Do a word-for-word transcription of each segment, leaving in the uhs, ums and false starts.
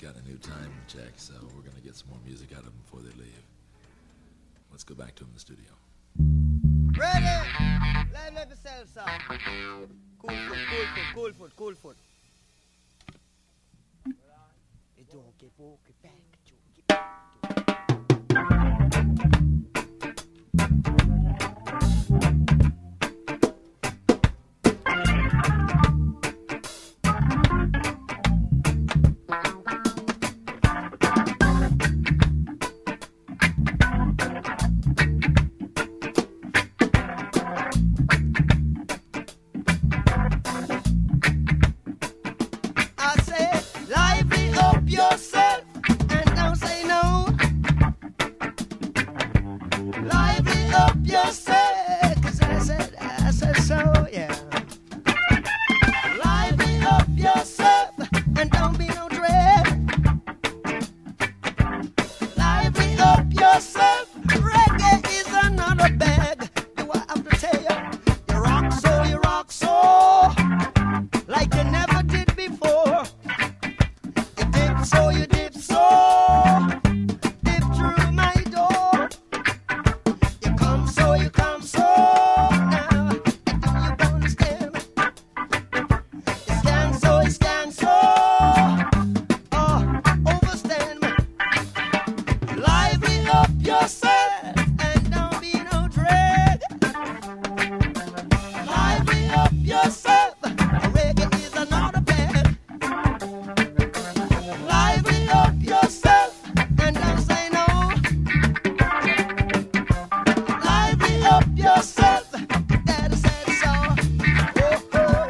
got a new time check, so we're going to get some more music out of them before they leave. Let's go back to them in the studio. Ready? Live like yourself, sir. Cool foot, cool foot, cool foot, cool foot. It don't get walk it back, don't get back. Yourself and don't say no. Lively up yourself, 'cause I said, I said so, yeah. Lively up yourself and don't be no dread. Lively up yourself, reggae is another bag. Do I have to tell you? You rock so, you rock so, like you never did before. So you dip so, dip through my door. You come so, you come so, now you gonna stand me. You stand so, you stand so, oh, overstand me. Lively up yourself and don't be no drag. Lively up yourself, reggae is another bag. Lively up yourself and don't say no. Lively up yourself, Daddy said so. Oh, oh.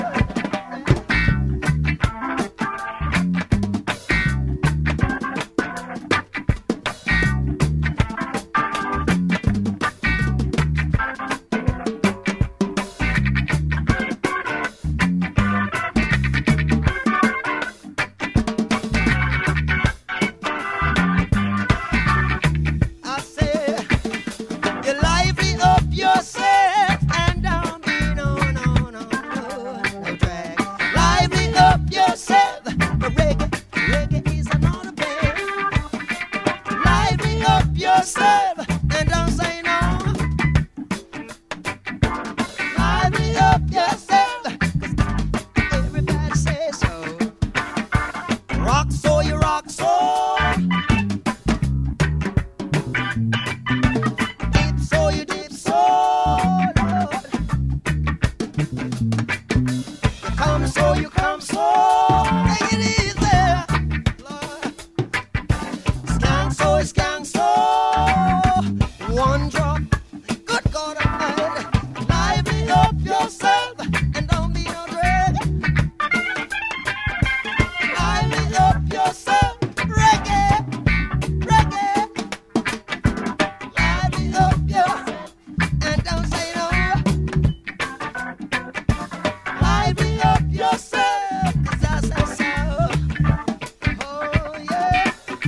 I said, you lively up yourself and don't be no, no, no, no, no drag. Lively up yourself, reggae, reggae is another band. Lively up yourself and don't say no. Lively up yourself, 'cause everybody says so. Rock so, you rock so. Dip so, you dip so, Lord. You come so, you come so. Take it easy, Lord. Scan so, scan so. One drop, good God Almighty. Lively up yourself and don't be no drag. Lively up yourself, reggae, reggae. Lively up yourself and don't say no. Lively up yourself, 'cause I said so. Oh, yeah.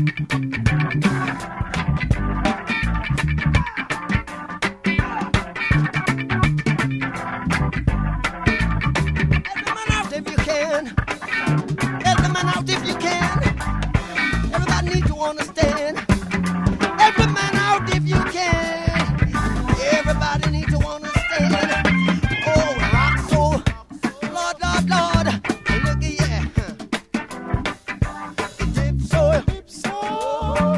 Let the man out if you can. Let the man out if you can. Everybody need to understand. Every man out if you can. Everybody need to understand. Oh, rock so, Lord, Lord, Lord. Look at yeah. Dip so, dip so.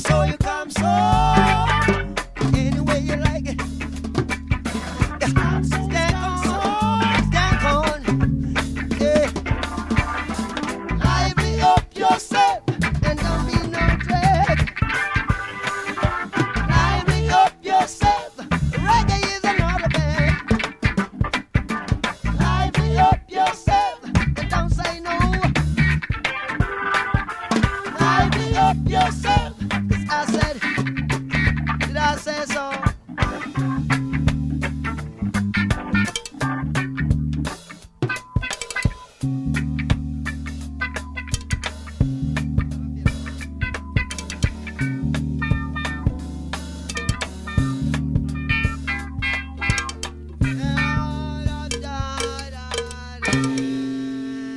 so, you come so. Any way you like it. Yeah. Stand on, stand on. Yeah. Lively up yourself and don't be no drag. Lively up yourself. Reggae is another band. Lively up yourself and don't say no. Lively up yourself. 'Cause I said, did I say so?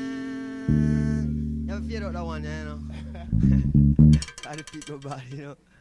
Never figured out that one, you know. I defeat nobody, you know.